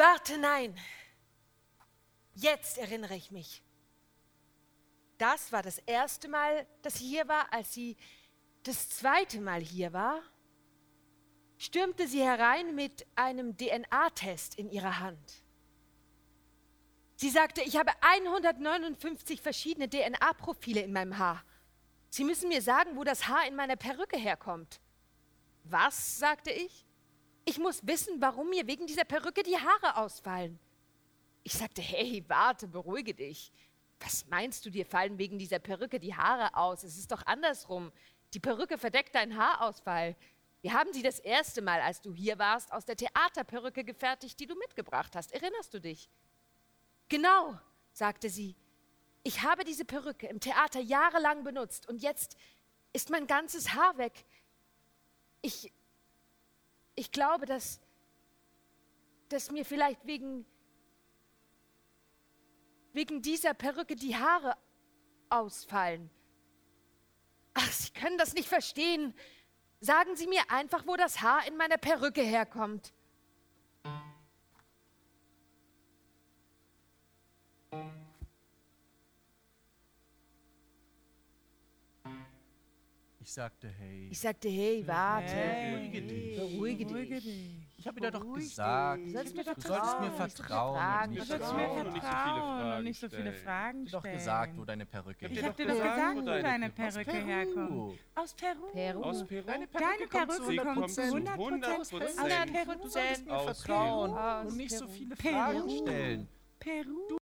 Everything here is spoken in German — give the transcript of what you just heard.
Warte, nein. Jetzt erinnere ich mich. Das war das erste Mal, dass sie hier war. Als sie das zweite Mal hier war, stürmte sie herein mit einem DNA-Test in ihrer Hand. Sie sagte, ich habe 159 verschiedene DNA-Profile in meinem Haar. Sie müssen mir sagen, wo das Haar in meiner Perücke herkommt. Was, sagte ich? Ich muss wissen, warum mir wegen dieser Perücke die Haare ausfallen. Ich sagte, hey, warte, beruhige dich. Was meinst du, dir fallen wegen dieser Perücke die Haare aus? Es ist doch andersrum. Die Perücke verdeckt deinen Haarausfall. Wir haben sie das erste Mal, als du hier warst, aus der Theaterperücke gefertigt, die du mitgebracht hast. Erinnerst du dich? Genau, sagte sie. Ich habe diese Perücke im Theater jahrelang benutzt und jetzt ist mein ganzes Haar weg. Ich glaube, dass mir vielleicht wegen dieser Perücke die Haare ausfallen. Ach, Sie können das nicht verstehen. Sagen Sie mir einfach, wo das Haar in meiner Perücke herkommt. Ich sagte, hey, warte. Hey. Beruhige dich. Ich habe dir doch gesagt, Du sollst mir du solltest mir vertrauen. Du und sollst nicht mir so vertrauen und nicht so viele Fragen Ich hab stellen. doch gesagt, wo deine Perücke Ich herkommt. hab dir doch gesagt, wo deine Perücke herkommt. Aus Peru. Aus Peru? Deine Perücke kommt zu 100% aus Peru. Du solltest mir vertrauen und nicht so viele Fragen stellen. Peru.